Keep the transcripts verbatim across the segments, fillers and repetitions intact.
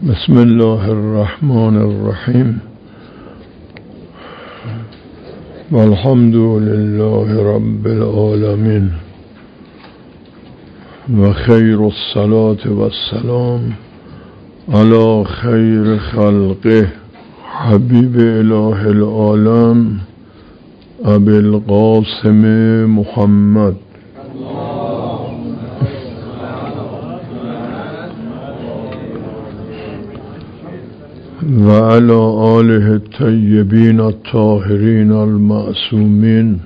بسم الله الرحمن الرحیم والحمد لله رب العالمین و خیر الصلاة و السلام علی خیر خلقه حبیب اله العالم ابی القاسم محمد و علی آله الطیبین الطاهرین المعصومین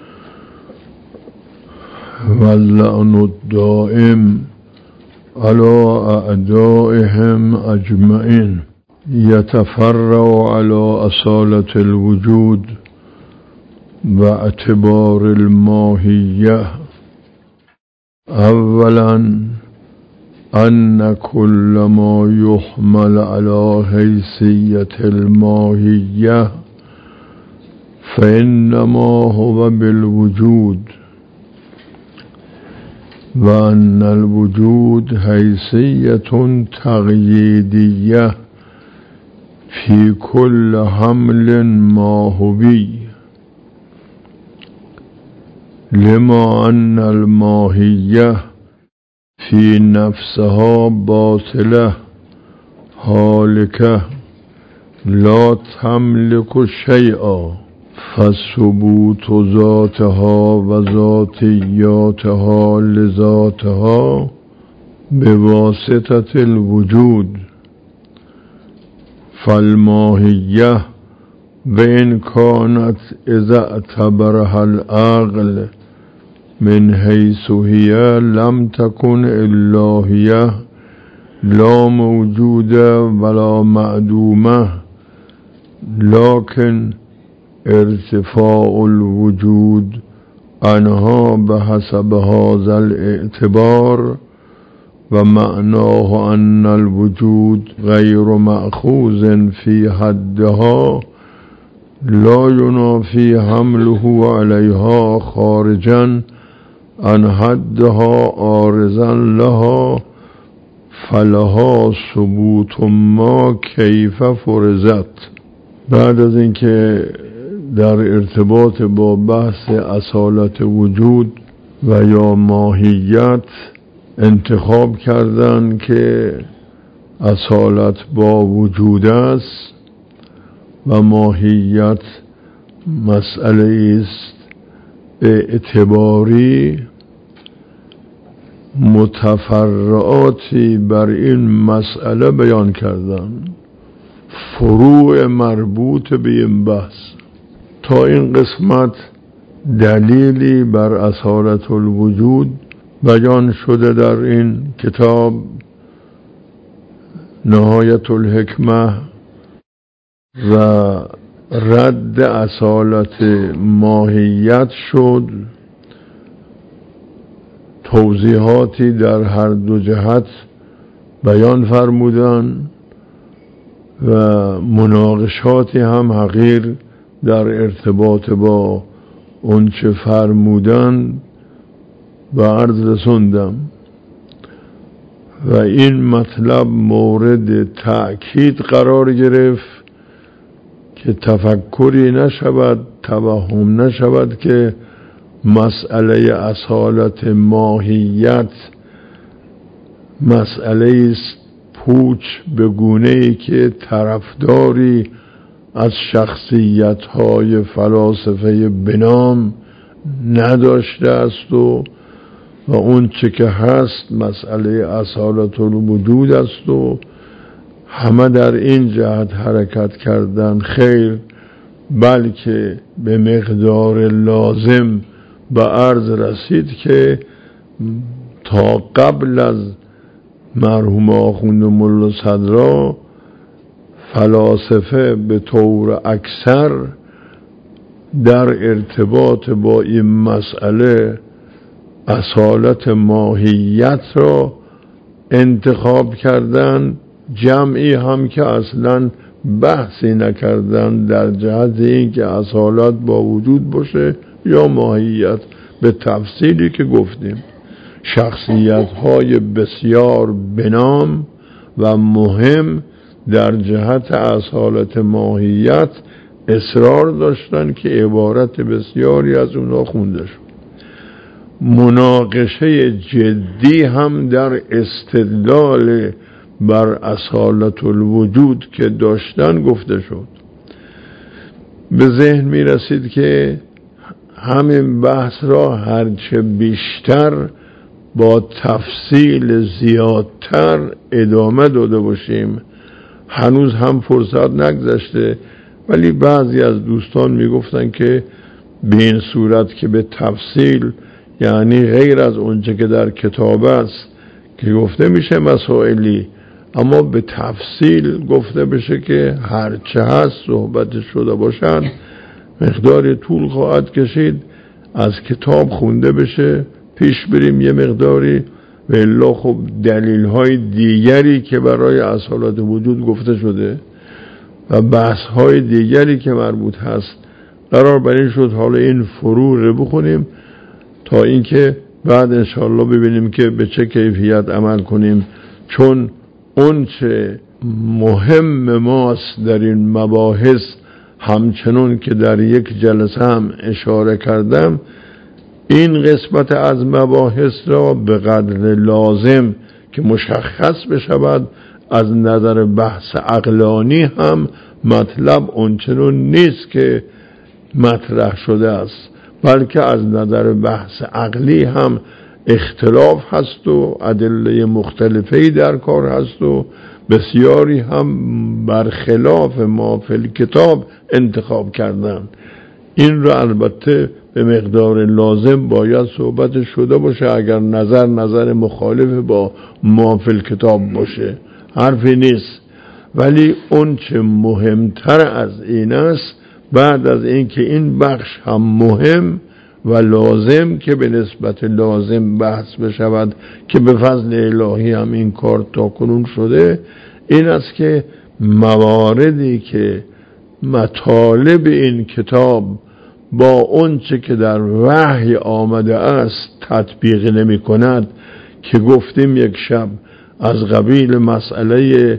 و اللعن الدائم علی اعدائهم اجمعین یتفرع علی اصالة الوجود و اعتبار الماهیه. اولا ان كل ما يحمل على حیثیت الماهیه فانما هو بالوجود و ان الوجود حیثیت تقییدیه فی كل حمل ماهوی لما ان الماهیه فی نفسها باطله هالکه لا تملک شیئا فثبوت ذاتها و ذاتیاتها لذاتها بواسطة الوجود فالماهیه وإن كانت اذا اعتبرها العقل من حيث هي لم تكن إلا هي لا موجودة ولا معدومة لكن ارتفاع الوجود عنها بحسب هذا الاعتبار ومعناه أن الوجود غير مأخوذ في حدها لا ينافي حمله عليها خارجا عن حدها عارضا لها فلها ثبوت ما کیف فرضت. بعد از اینکه در ارتباط با بحث اصالت وجود و یا ماهیت انتخاب کردن که اصالت با وجود است و ماهیت مسئله است اعتباری، متفرعاتی بر این مسئله بیان کردن، فروع مربوط به این بحث. تا این قسمت دلیلی بر اصالت الوجود بیان شده در این کتاب نهایت الحکمه و رد اصالت ماهیت شد. توضیحاتی در هر دو جهت بیان فرمودن و مناقشاتی هم حقیر در ارتباط با اون چه فرمودن و عرض رسوندم و این مطلب مورد تأکید قرار گرفت که تفکری نشود، توهم نشود که مسئله اصالت ماهیت مسئله است پوچ به گونه‌ای که طرفداری از شخصیت‌های فلاسفه بنام نداشته است و و اون چه که هست مسئله اصالت الوجود است و همه در این جهت حرکت کردن. خیر، بلکه به مقدار لازم به عرض رسید که تا قبل از مرحوم آخوند ملا صدرا فلاسفه به طور اکثر در ارتباط با این مسئله اصالت ماهیت را انتخاب کردن، جمعی هم که اصلا بحثی نکردن در جهت این که اصالت با وجود باشه یا ماهیت. به تفصیلی که گفتیم شخصیت های بسیار بنام و مهم در جهت اصالت ماهیت اصرار داشتن که عبارت بسیاری از اونها خونده شد. مناقشه جدی هم در استدلال بر اصالت الوجود که داشتن گفته شد. به ذهن می رسید که همین بحث را هرچه بیشتر با تفصیل زیادتر ادامه داده باشیم. هنوز هم فرصت نگذشته، ولی بعضی از دوستان می گفتن که به این صورت که به تفصیل، یعنی غیر از اونچه که در کتاب است که گفته میشه مسائلی، اما به تفصیل گفته بشه که هرچه هست صحبت شده باشد، مقدار طول خواهد کشید. از کتاب خونده بشه پیش بریم یه مقداری، و الا خب دلیل های دیگری که برای اصالت وجود گفته شده و بحث های دیگری که مربوط هست قرار بر این شد حالا این فروع رو بخونیم تا اینکه بعد انشاءالله ببینیم که به چه کیفیت عمل کنیم. چون اون چه مهم ماست در این مباحث، همچنون که در یک جلسه هم اشاره کردم، این قسمت از مباحث را به قدر لازم که مشخص بشود از نظر بحث عقلانی هم مطلب اونچنون نیست که مطرح شده است، بلکه از نظر بحث عقلی هم اختلاف هست و ادله مختلفی در کار هست و بسیاری هم برخلاف ما فی الکتاب انتخاب کردن. این را البته به مقدار لازم باید صحبت شده باشه، اگر نظر نظر مخالف با ما فی الکتاب باشه حرفی نیست. ولی اون چه مهمتر از این است، بعد از اینکه این بخش هم مهم و لازم که به نسبت لازم بحث بشود که به فضل الهی هم این کار تا کنون شده، این است که مواردی که مطالب این کتاب با اون چه که در وحی آمده است تطبیق نمی کند، که گفتیم یک شب از قبیل مسئله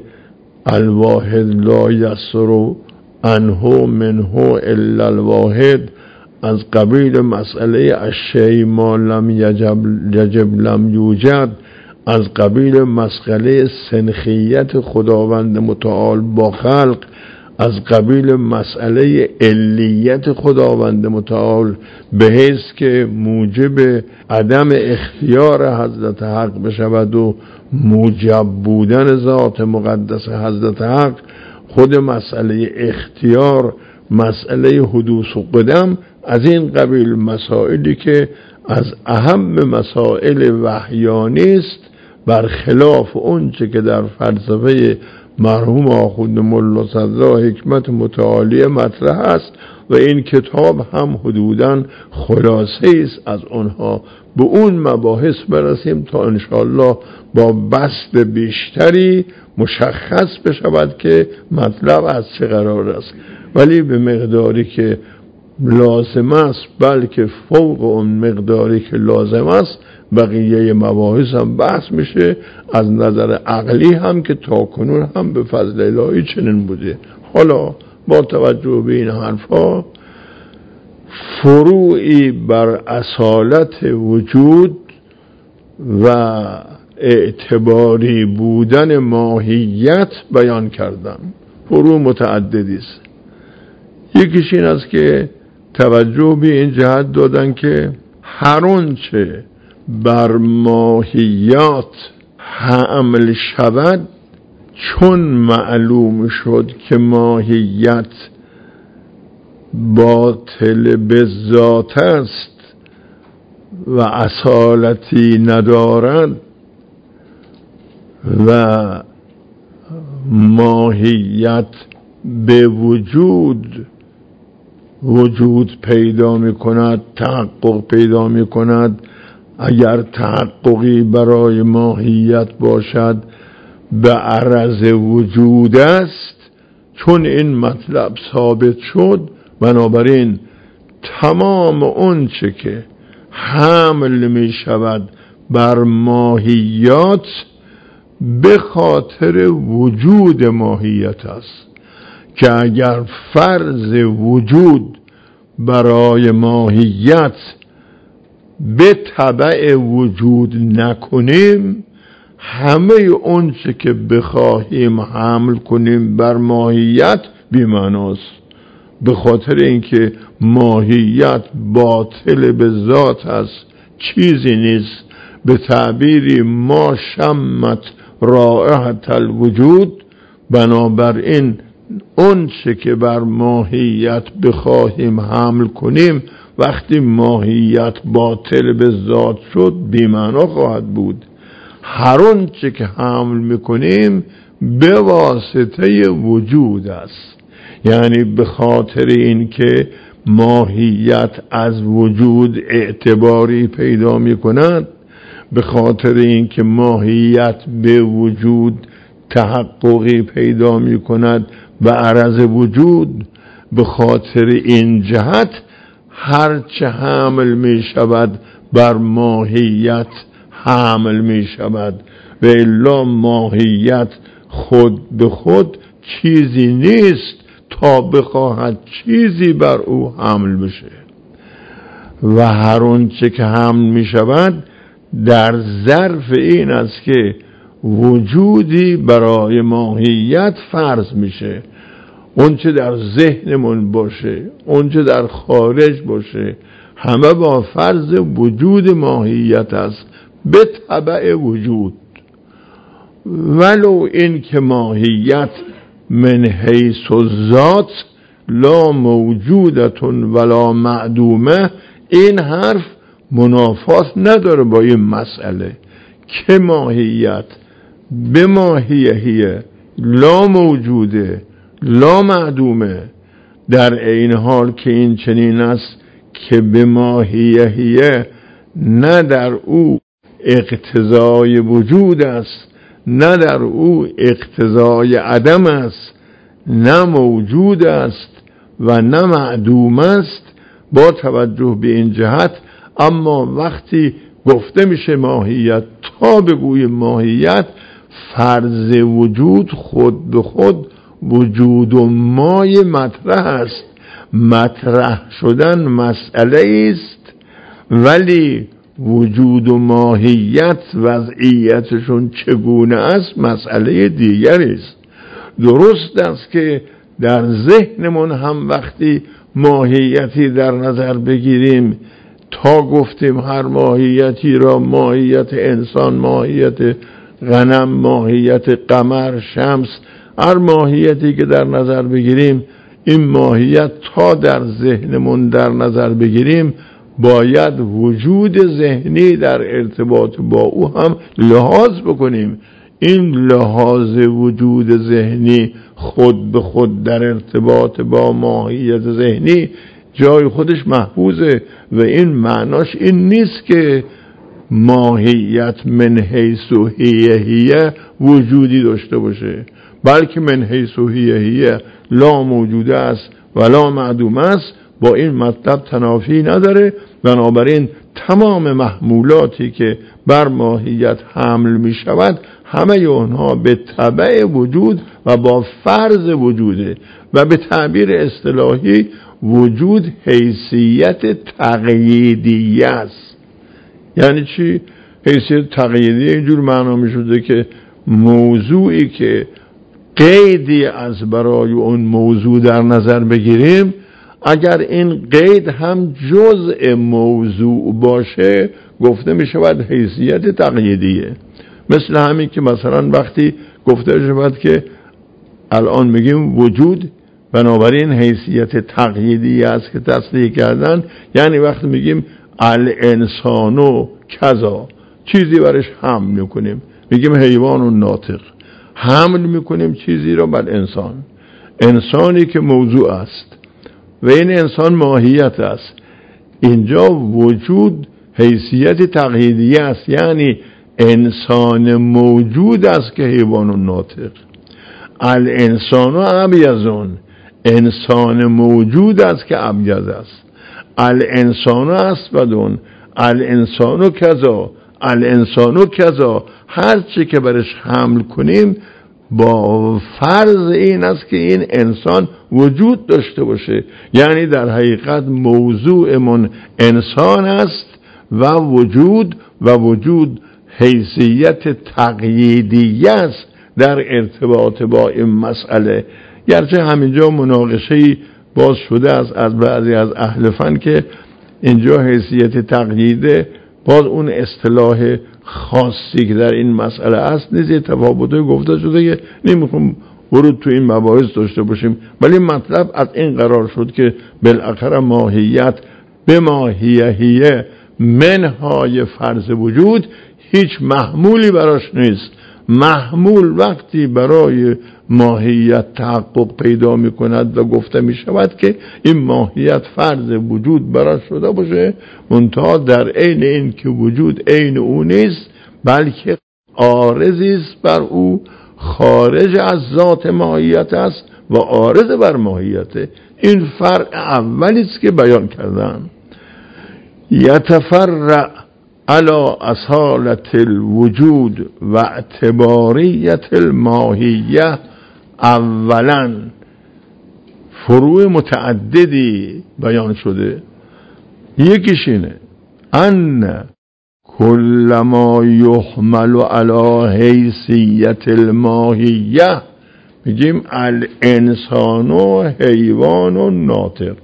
الواحد لا یسر عنه منه الا الواحد، از قبیل مسئله الشیء ما لم یجب, یجب لم یوجد، از قبیل مسئله سنخیت خداوند متعال با خلق، از قبیل مسئله علیت خداوند متعال به حیث که موجب عدم اختیار حضرت حق بشود و موجب بودن ذات مقدس حضرت حق. خود مسئله اختیار مسئله حدوث و قدم، از این قبیل مسائلی که از اهم مسائل وحیانی است، برخلاف اون چه که در فلسفه مرحوم آخوند ملا صدرا حکمت متعالیه مطرح است و این کتاب هم حدوداً خلاصه است از آنها. به اون مباحث برسیم تا انشاءالله با بسط بیشتری مشخص بشود که مطلب از چه قرار است، ولی به مقداری که لازم است، بلکه فوق اون مقداری که لازم است، بقیه مباحث هم بحث میشه از نظر عقلی هم که تا کنون هم به فضل الهی چنین بوده. حالا با توجه به این حرفا، فروعی بر اصالت وجود و اعتباری بودن ماهیت بیان کردم. فروع متعددی است. یکیش این است که توجه به این جهت دادن که هر آنچه بر ماهیات حمل شود، چون معلوم شد که ماهیت باطل به ذات است و اصالتی ندارد و ماهیت به وجود وجود پیدا می کند، تحقق پیدا می کند. اگر تحققی برای ماهیت باشد به عرض وجود است. چون این مطلب ثابت شد، بنابراین تمام اون چه که حمل می شود بر ماهیات به خاطر وجود ماهیت است که اگر فرض وجود برای ماهیت به تبع وجود نکنیم، همه اون چه که بخواهیم حمل کنیم بر ماهیت بی‌معناست. به خاطر اینکه ماهیت باطل به ذات است، چیزی نیست. به تعبیری ما شمت رائحة الوجود، بنابراین اون چه که بر ماهیت بخواهیم حمل کنیم وقتی ماهیت باطل به ذات شد بی‌معنا خواهد بود. هر اون چه که حمل میکنیم به واسطه وجود است، یعنی به خاطر اینکه ماهیت از وجود اعتباری پیدا میکند، به خاطر اینکه ماهیت به وجود تحققی پیدا میکند و عرض وجود، به خاطر این جهت هرچه حمل می شود بر ماهیت حمل می شود و الا ماهیت خود به خود چیزی نیست تا بخواهد چیزی بر او حمل بشه. و هر اون چه که حمل می شود در ظرف این است که وجودی برای ماهیت فرض میشه. اون چه در ذهنمون باشه، اون چه در خارج باشه، همه با فرض وجود ماهیت است به تبع وجود. ولو این که ماهیت من حیث الذات لا موجودتون ولا معدومه، این حرف منافات نداره با این مسئله که ماهیت به ماهیه لا موجوده لا معدومه، در این حال که این چنین است که به ماهیه نه در او اقتضای وجود است، نه در او اقتضای عدم است، نه موجود است و نه معدوم است. با توجه به این جهت اما وقتی گفته میشه ماهیت، تا بگوی ماهیت فرض وجود خود به خود وجود و مای مطرح است. مطرح شدن مسئله است، ولی وجود و ماهیت وضعیتشون چگونه است مسئله دیگری است. درست است که در ذهنمون هم وقتی ماهیتی در نظر بگیریم، تا گفتیم هر ماهیتی را، ماهیت انسان، ماهیت غنم، ماهیت قمر، شمس، هر ماهیتی که در نظر بگیریم، این ماهیت تا در ذهنمون در نظر بگیریم باید وجود ذهنی در ارتباط با او هم لحاظ بکنیم. این لحاظ وجود ذهنی خود به خود در ارتباط با ماهیت ذهنی جای خودش محفوظه و این معناش این نیست که ماهیت من حیث و هیه هیه وجودی داشته باشه، بلکه من حیث و هیه هیه لا موجوده است و لا معدوم است. با این مطلب تنافی نداره. بنابراین تمام محمولاتی که بر ماهیت حمل می شود همه اونها به تبع وجود و با فرض وجوده و به تعبیر اصطلاحی وجود حیثیت تقییدی است. یعنی چی؟ حیثیت تقییدی اینجور معنا می شده که موضوعی که قیدی از برای اون موضوع در نظر بگیریم، اگر این قید هم جزء موضوع باشه گفته می شود حیثیت تقییدیه. مثل همین که مثلا وقتی گفته شود که الان میگیم وجود، بنابراین حیثیت تقییدی است که تصدیق کردن، یعنی وقتی میگیم الانسانو کذا، چیزی برش حمل میکنیم، میگیم حیوان و ناطق، حمل میکنیم چیزی را بر انسان، انسانی که موضوع است و این انسان ماهیت است. اینجا وجود حیثیت تقییدی است، یعنی انسان موجود است که حیوان و ناطق. الانسان و ابیضون، انسان موجود است که ابیض است. الانسان و اسودون، الانسان و کذا، الانسانو کذا، هر چی که برش حمل کنیم با فرض این است که این انسان وجود داشته باشه، یعنی در حقیقت موضوعمون انسان است و وجود و وجود حیثیت تقییدی است در ارتباط با این مسئله. گرچه همینجا مناقشه‌ای باز شده است از بعضی از اهل فن که اینجا حیثیت تقییده باز اون اصطلاح خاصی که در این مسئله است نیز تفاوت‌های گفته شده که نمیخوام ورود تو این مباحث داشته باشیم، ولی مطلب از این قرار شد که بالاخره ماهیت به ماهیه منهای فرض وجود هیچ محمولی براش نیست. محمول وقتی برای ماهیت تحقق پیدا می کند و گفته می شود که این ماهیت فرض وجود براش شده باشه، منتها در عین این که وجود عین او نیست بلکه عارضی است بر او، خارج از ذات ماهیت است و عارض بر ماهیته. این فرق اولی است که بیان کردن. یتفرع علی اصالت الوجود و اعتباریت الماهیه. اولا فروع متعددی بیان شده. یکیش اینه ان کل ما یحمل علی حیثیت الماهیه، میگیم الانسان و حیوان و ناطق،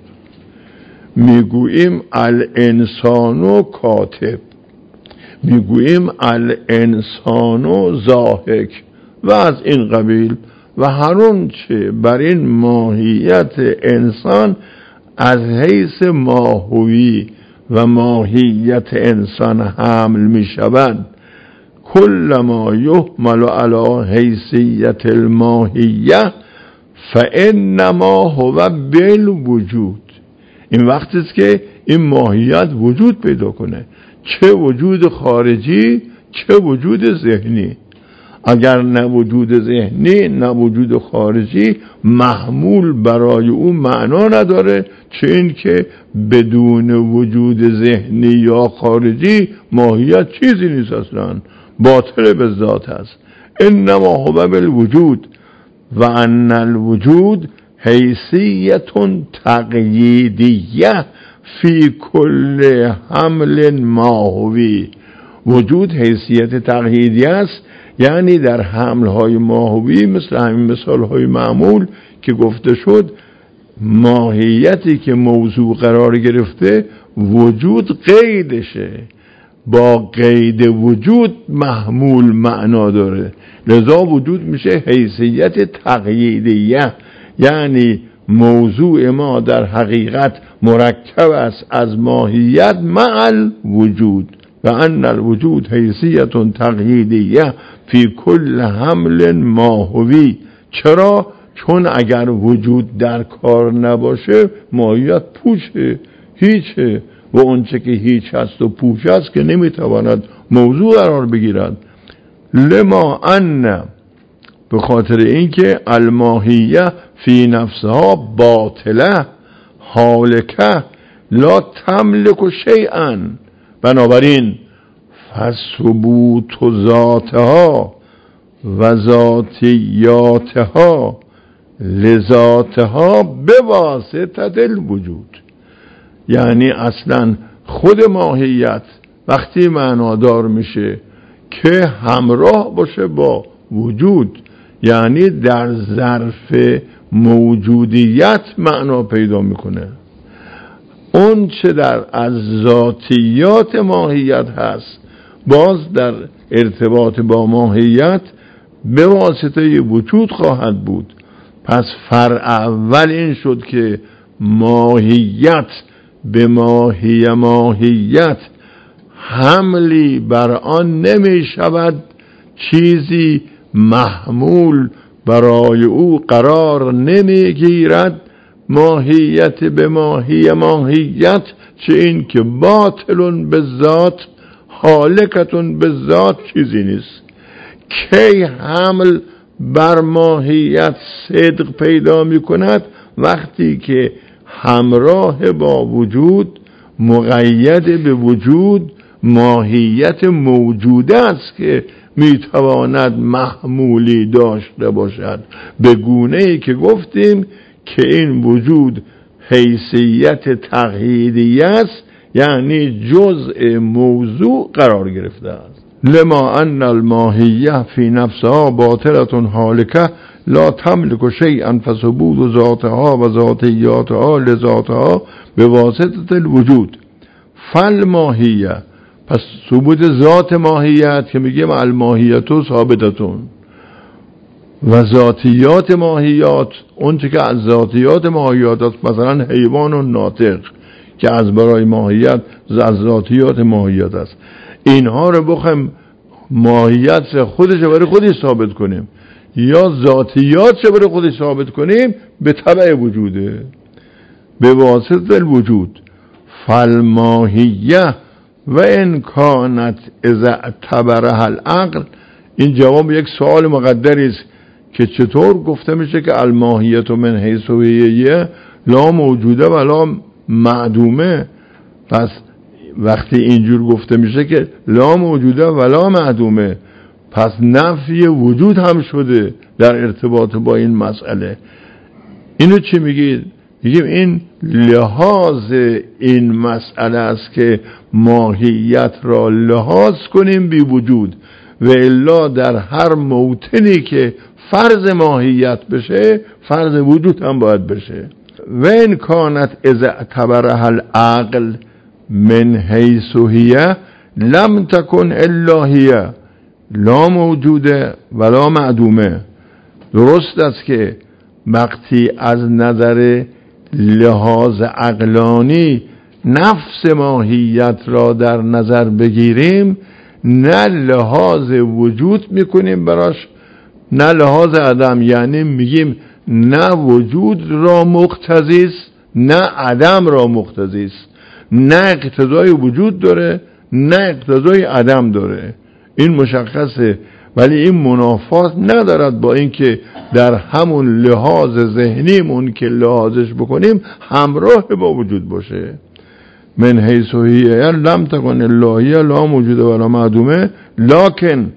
میگوییم الانسان و کاتب، میگوییم الانسان و ضاحک و از این قبیل و هر اون چه بر این ماهیت انسان از حیث ماهوی و ماهیت انسان حمل می شود. کل ما یحمل علی حیثیت الماهیه فانما هو بالوجود. این وقتی است که این ماهیت وجود پیدا کنه، چه وجود خارجی چه وجود ذهنی. اگر نه وجود ذهنی نه وجود خارجی محمول برای اون معنا نداره، چه این که بدون وجود ذهنی یا خارجی ماهیت چیزی نیست، اصلا باطل به ذات است. انما هو بالوجود و ان الوجود حیثیت تقییدیه فی کل حمل ماهوی. وجود حیثیت تقییدی است، یعنی در حملهای ماهوی مثل همین مثالهای معمول که گفته شد، ماهیتی که موضوع قرار گرفته وجود قیدشه، با قید وجود محمول معنا داره، لذا وجود میشه حیثیت تقییدیه، یعنی موضوع ما در حقیقت مرکب است از ماهیت مع الوجود و ان الوجود حیثیت تقییدیه فی کل حمل ماهوی. چرا؟ چون اگر وجود در کار نباشه ماهیت پوچه، هیچه، و اونچه که هیچ هست و پوچ است که نمیتواند موضوع قرار بگیرد. لما ان، به خاطر اینکه الماهیه فی نفسها باطله حالکه لا تملک شیئا، بنابراین فثبوت ذاتها و ذاتیاتها لذاتها بواسطه الوجود. یعنی اصلا خود ماهیت وقتی معنادار میشه که همراه باشه با وجود، یعنی در ظرف موجودیت معنا پیدا میکنه. اون چه در از ذاتیات ماهیت هست باز در ارتباط با ماهیت به واسطه وجود خواهد بود. پس فرع اول این شد که ماهیت به ماهی ماهیت حملی بر آن نمی شود، چیزی محمول برای او قرار نمی گیرد. ماهیت به ماهی ماهیت، چه این که باطلون به ذات حالکتون به ذات چیزی نیست. کی حمل بر ماهیت صدق پیدا می کند؟ وقتی که همراه با وجود، مقید به وجود ماهیت موجوده است که میتواند محمولی داشته باشد، به گونه‌ای که گفتیم که این وجود حیثیت تقییدی است، یعنی جزء موضوع قرار گرفته است. لما ان الماهیه فی نفسها باطلة حالکه لا تملک شیئا فثبوت ذاتها و ذاتیاتها لذاتها به واسطه الوجود. فالماهیه، پس ثبوت ذات ماهیت که میگیم الماهیتو ثابتتون، و ذاتیات ماهیات، اون چه که از ذاتیات ماهیات است، مثلا حیوان و ناطق که از برای ماهیت از ذاتیات ماهیت است، اینها رو بخوایم ماهیت خودش برای خودش ثابت کنیم یا ذاتیات برای خودش ثابت کنیم، به تبع وجوده، به واسطه الوجود. فالماهیه و ان کانت اذا اعتبرها العقل، این جواب یک سوال مقدری است که چطور گفته میشه که الماهیت من حیث هیه لا موجوده ولا معدومه. پس وقتی اینجور گفته میشه که لا موجوده ولا معدومه، پس نفی وجود هم شده در ارتباط با این مسئله. اینو چی میگید؟ میگیم این لحاظ این مسئله است که ماهیت را لحاظ کنیم بی وجود، و الا در هر موطنی که فرض ماهیت بشه فرض وجود هم باید بشه. و ان کانت اذا اعتبرها العقل من حیث هیه لم تکن الا هیه لا موجوده ولا معدومه. درست است که وقتی از نظر لحاظ عقلانی نفس ماهیت را در نظر بگیریم، نه لحاظ وجود میکنیم براش نه لحاظ عدم، یعنی میگیم نه وجود را مقتضی است نه عدم را مقتضی است، نه اقتضای وجود داره نه اقتضای عدم داره. این مشخصه، ولی این منافات ندارد با اینکه در همون لحاظ ذهنیمون که لحاظش بکنیم همراه با وجود باشه. من حیث هیه لم تکن الا هیه لا موجود ولا معدومه لکن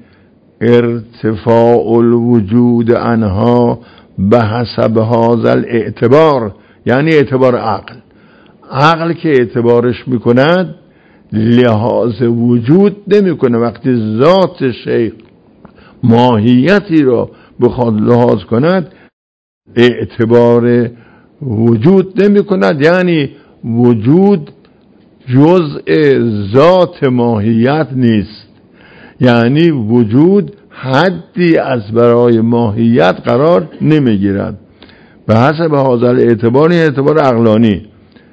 ارتفاع الوجود عنها به حسب هذا الاعتبار، یعنی اعتبار عقل. عقل که اعتبارش میکند لحاظ وجود نمیکنه. وقتی ذات شیء ماهیتی را بخواد لحاظ کند اعتبار وجود نمی کند، یعنی وجود جزء ذات ماهیت نیست، یعنی وجود حدی از برای ماهیت قرار نمی گیرد. به حسب هذا اعتبار اعتبار عقلانی.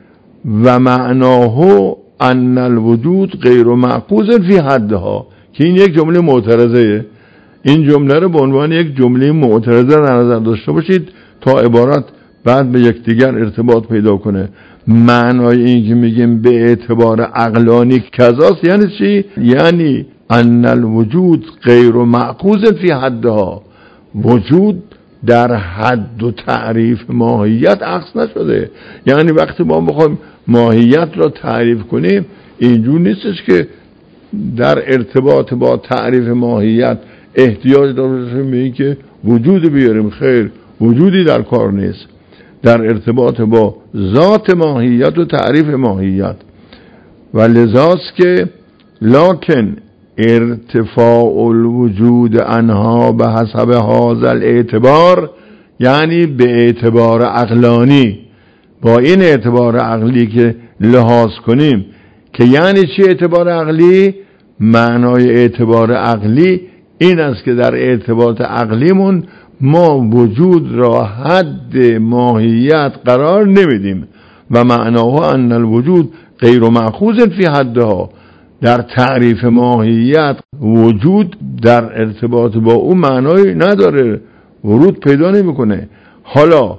و معناه ان الوجود غیر معقوز فی حدها، که این یک جمله معترضه. این جمله رو به عنوان یک جمله معترضه در نظر داشته باشید تا عبارت بعد به یکدیگر ارتباط پیدا کنه. معنای این که میگیم به اعتبار عقلانی کذاست یعنی چی؟ یعنی ان الوجود غیر معقوز فی حدها، وجود در حد و تعریف ماهیت عکس نشده. یعنی وقتی ما بخوایم ماهیت را تعریف کنیم اینجور نیستش که در ارتباط با تعریف ماهیت احتیاج داریم به این که وجود بیاریم. خیر، وجودی در کار نیست. در ارتباط با ذات ماهیت و تعریف ماهیت. و لذاست که لکن ارتفاع الوجود عنها به حسب هذا الاعتبار، یعنی به اعتبار عقلانی، با این اعتبار عقلی که لحاظ کنیم. که یعنی چی اعتبار عقلی؟ معنای اعتبار عقلی این است که در ارتباط عقلیمون ما وجود را حد ماهیت قرار نمیدیم. و معناه ان الوجود غیر مأخوذ فی حدها، در تعریف ماهیت وجود در ارتباط با اون معنایی نداره، ورود پیدا نمیکنه. حالا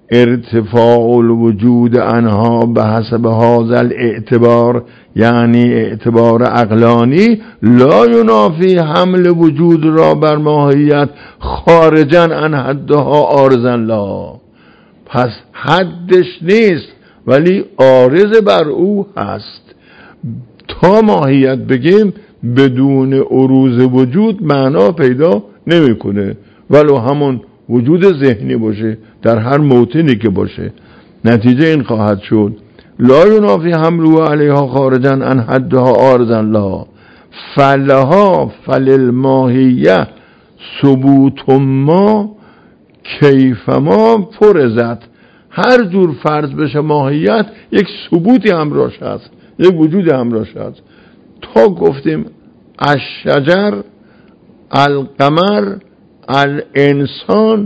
ارتفاع الوجود عنها به حسب هذا الاعتبار، یعنی اعتبار عقلانی، لا ینافی حمل وجود را بر ماهیت خارجا عن حدها عارضا لها. پس حدش نیست ولی عارض بر او هست. تا ماهیت بگیم بدون عروض وجود معنا پیدا نمیکنه، ولو همون وجود ذهنی باشه در هر موطنی که باشه. نتیجه این خواهد شد لا ینافی حملو علیها خارجا عن حدها عارضا لها فلها فللماهیه ثبوت ما کیف ما فرضت. هر جور فرض بشه ماهیت یک ثبوتی همراهش هست، یک وجود همراهش هست. تا گفتیم الشجر، القمر، الانسان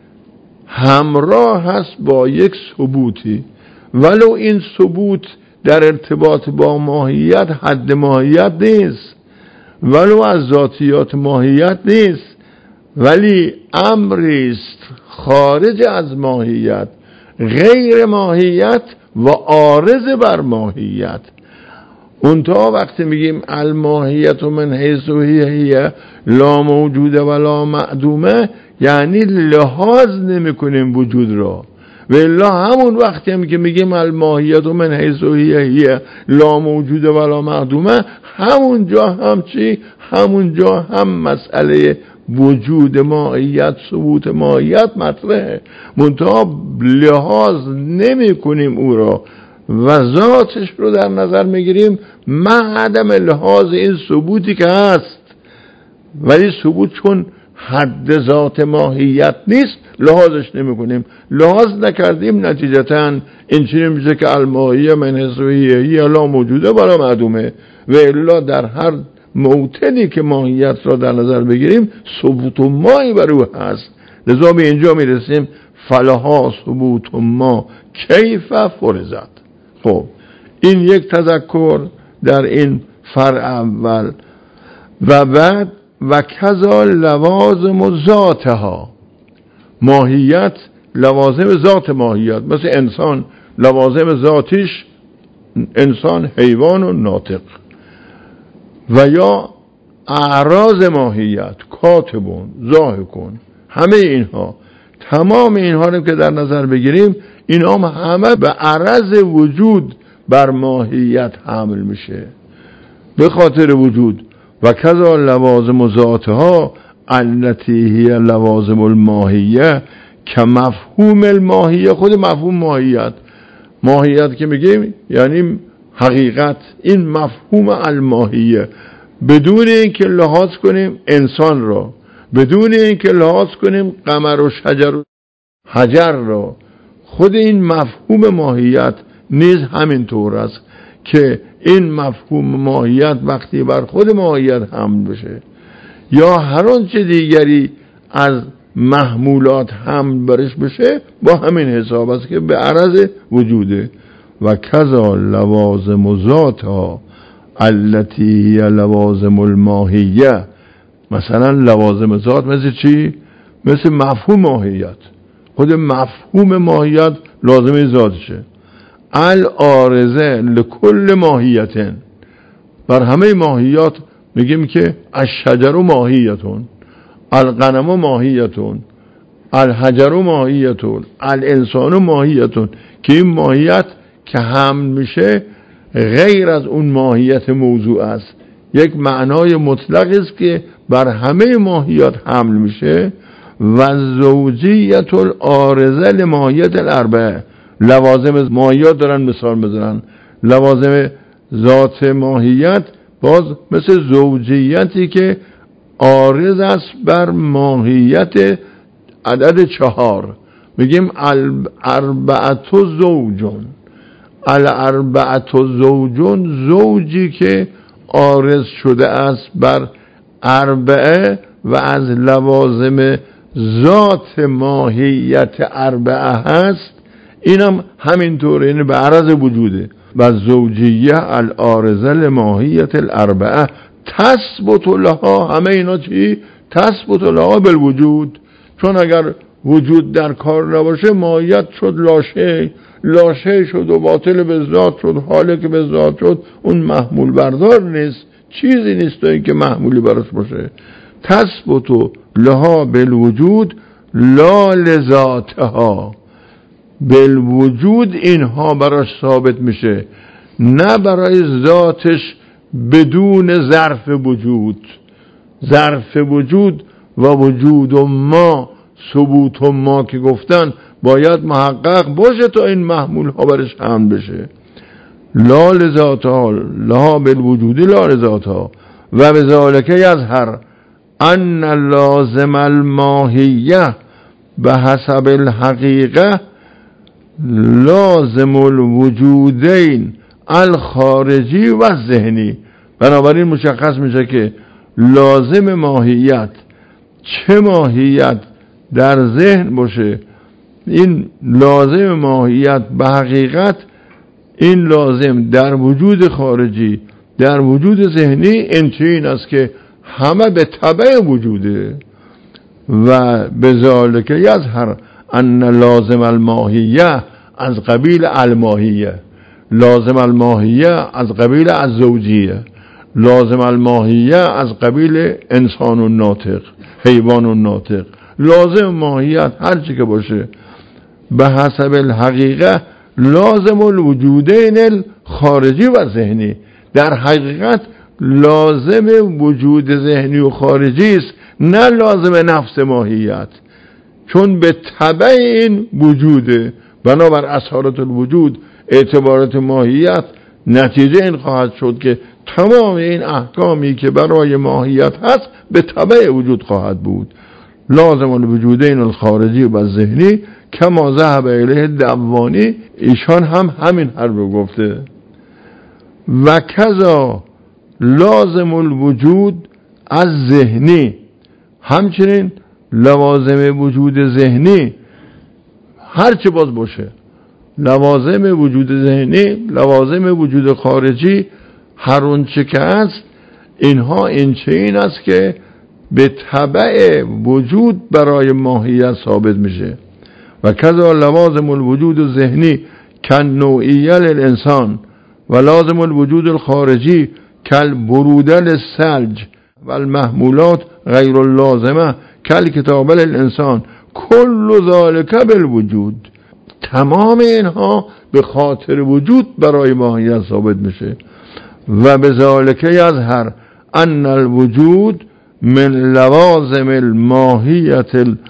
همراه هست با یک ثبوتی، ولو این ثبوت در ارتباط با ماهیت حد ماهیت نیست، ولو از ذاتیات ماهیت نیست، ولی امری است خارج از ماهیت، غیر ماهیت و عارض بر ماهیت. اونتا وقتی میگیم الماهیت من حیث هی هی لا موجوده ولا معدومه، یعنی لحاظ نمی کنیم وجود را. و الا همون وقتی هم که میگیم الماهیت من حیث هی هی لا موجوده ولا معدومه، همون جا هم چی؟ همون جا هم مسئله وجود ماهیت، ثبوت ماهیت مطرحه، منتها لحاظ نمی کنیم او را و ذاتش رو در نظر میگیریم مع عدم لحاظ این ثبوتی که هست. ولی ثبوت چون حد ذات ماهیت نیست لحاظش نمی کنیم، لحاظ نکردیم نتیجتاً این چیزی میشه که الماهیه من حسویهی لا موجوده ولا معدومه. و الا در هر موطنی که ماهیت را در نظر بگیریم ثبوت مایی بر او هست. لذا به اینجا میرسیم فلها ثبوت ما کیف فرضت. خب این یک تذکر در این فرع اول. و بعد و کذا لوازم ذاتها، ماهیت لوازم ذات ماهیت، مثل انسان لوازم ذاتیش انسان، حیوان و ناطق. و یا اعراض ماهیت کاتبون، ضاحکون، همه اینها، تمام اینها رو که در نظر بگیریم اینها همه به عرض وجود بر ماهیت حمل میشه به خاطر وجود. و کذا لوازم ذاتها التي هی لوازم الماهیه که مفهوم الماهیه، خود مفهوم ماهیت، ماهیت که میگیم یعنی حقیقت، این مفهوم الماهیه، بدون اینکه لحاظ کنیم انسان را، بدون اینکه لحاظ کنیم قمر و شجر و حجر را، خود این مفهوم ماهیت نیز همین طور است که این مفهوم ماهیت وقتی بر خود ماهیت حمل بشه یا هر آنچه دیگری از محمولات حمل برش بشه با همین حساب است که به عرض وجوده. و کذا لوازم ذاتها التي هی لوازم الماهیه، مثلا لوازم ذات مثل چی؟ مثل مفهوم ماهیت، خود مفهوم ماهیت لازمه ذاتشه. العارضه لکل ماهیتن، بر همه ماهیات میگیم که الشجر ماهیتون، الغنم ماهیتون، الحجر ماهیتون، الانسان ماهیتون، که این ماهیت که حمل میشه غیر از اون ماهیت موضوع است، یک معنای مطلق است که بر همه ماهیات حمل میشه. و زوجیت العارضه لماهیت الاربعه، لوازم ماهیات دارن مثال بزنن، لوازم ذات ماهیت باز مثل زوجیتی که عارض است بر ماهیت عدد چهار، میگیم الاربعت زوجون، الاربعت زوجون، زوجی که عارض شده است بر اربعه و از لوازم ذات ماهیت اربعه هست، اینم همینطوره، این به عرض وجوده. و زوجیه العارضه لماهیت الاربعه تثبت لها، همه اینا چی؟ تثبت لها بالوجود، چون اگر وجود در کار نباشه ماهیت شد لاشه، لاشه شد و باطل به ذات شد، حالی که به ذات شد اون محمول بردار نیست، چیزی نیست تا این که محمولی براش باشه. تثبت لها بالوجود لا لذاتها، بالوجود اینها براش ثابت میشه، نه برای ذاتش بدون ظرف وجود. ظرف وجود و وجود و ما، ثبوت و ما که گفتن باید محقق باشه تا این محمول ها برش حمل بشه. لا لذاتها لها بالوجود لا لذاتها و بذالک یظهر ان لازم الماهیه به حسب الحقیقه لازم الوجودین الخارجی و ذهنی. بنابراین مشخص میشه که لازم ماهیت، چه ماهیت در ذهن باشه، این لازم ماهیت به حقیقت، این لازم در وجود خارجی، در وجود ذهنی، این چین است که همه به تبع وجوده. و بذالک یظهر ان لازم الماهیه از قبیل الماهیه، لازم الماهیه از قبیل الزوجیه، لازم الماهیه از قبیل انسان و ناطق، حیوان و ناطق. لازم ماهیت هر چی که باشه به حسب الحقیقه لازم الوجودین الخارجی و ذهنی، در حقیقت لازم وجود ذهنی و خارجی است، نه لازم نفس ماهیت، چون به تبع این وجوده. بنابر اصالت الوجود، اعتبارات ماهیت، نتیجه این خواهد شد که تمام این احکامی که برای ماهیت هست به تبع وجود خواهد بود. لازم الوجودین الخارجی و ذهنی کما ذهب الیه دوانی، ایشان هم همین حرف رو گفته. و کذا لازم الوجود از ذهنی، همچنین لوازم وجود ذهنی هر چه باز باشه، لوازم وجود ذهنی، لوازم وجود خارجی، هر اون چه که هست، اینها این چه این است که به تبع وجود برای ماهیت ثابت میشه. و کذا لوازم الوجود ذهنی کن نوعیه الانسان و لازم الوجود الخارجی کل برودل الثلج و المحمولات غیر اللازمه کل کتابل الانسان کل ذالک بالوجود. تمام اینها به خاطر وجود برای ماهیت ثابت میشه. و بذالک یظهر ان الوجود من لوازم الماهیت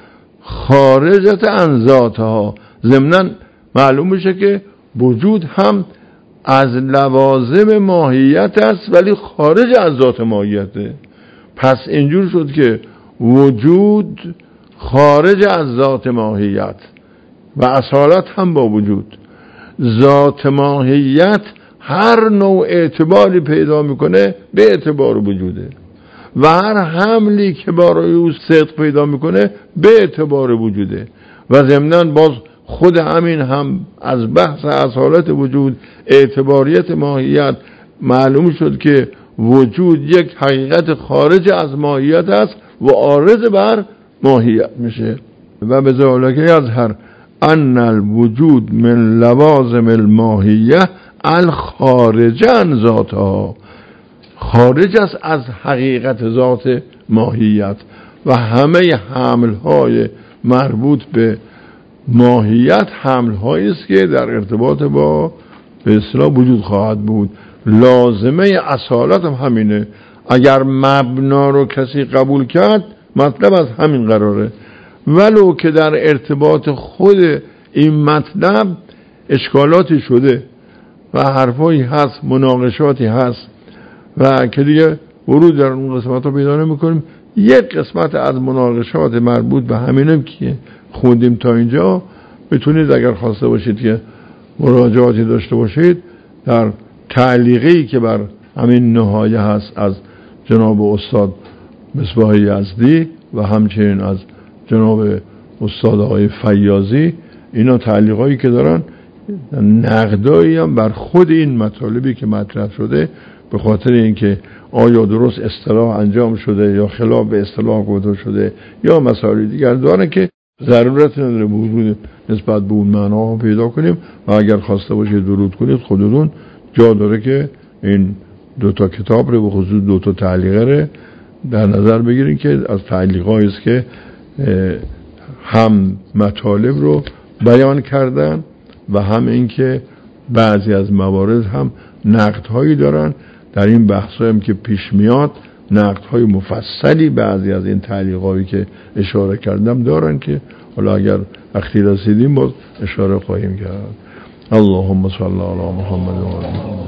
الخارجت عن ذاتها. ضمناً معلوم میشه که وجود هم از لوازم ماهیت است ولی خارج از ذات ماهیته. پس اینجور شد که وجود خارج از ذات ماهیت و اصالت هم با وجود. ذات ماهیت هر نوع اعتباری پیدا میکنه به اعتبار وجوده و هر حملی که برای او صدق پیدا میکنه به اعتبار وجوده. و ضمناً باز خود همین هم از بحث اصالت وجود، اعتباریت ماهیت، معلوم شد که وجود یک حقیقت خارج از ماهیت است و عارض بر ماهیت میشه. و بذالک یظهر ان الوجود من لوازم الماهیه الخارج عن ذاتها، خارج است از حقیقت ذات ماهیت و همه حمل‌های مربوط به ماهیت حمل‌هایی است که در ارتباط با به اصطلاح وجود خواهد بود. لازمه اصالت هم همینه. اگر مبنا رو کسی قبول کرد مطلب از همین قراره، ولو که در ارتباط خود این مطلب اشکالاتی شده و حرفایی هست، مناقشاتی هست و که دیگه ورود در اون قسمت رو پیدا نمی‌کنیم. یک قسمت از مناقشات مربوط به همینم که خوندیم تا اینجا، میتونید اگر خواسته باشید که مراجعاتی داشته باشید در تعلیقی که بر همین نهایه هست از جناب استاد مصباح یزدی و همچنین از جناب استاد آقای فیاضی، اینا تعلیقایی که دارن نقدایی هم بر خود این مطالبی که مطرح شده، به خاطر اینکه آیا درست اصطلاح انجام شده یا خلاف به اصطلاح گفته شده یا مسائل دیگر داره که ضرورت نداره ورود نسبت به اون معناها پیدا کنیم. و اگر خواسته باشید ورود کنید، خودتون جا داره که این دوتا کتاب رو، به خصوص دوتا تعلیقه رو در نظر بگیرید که از تعلیقایی است که هم مطالب رو بیان کردن و هم اینکه بعضی از موارد هم نقدهایی دارن در این بحث هم که پیش میاد نقد های مفصلی بعضی از این تعلیقایی که اشاره کردم دارن که حالا اگر وقتی رسیدیم باز اشاره خواهیم کرد. اللهم صل علی محمد و آل محمد.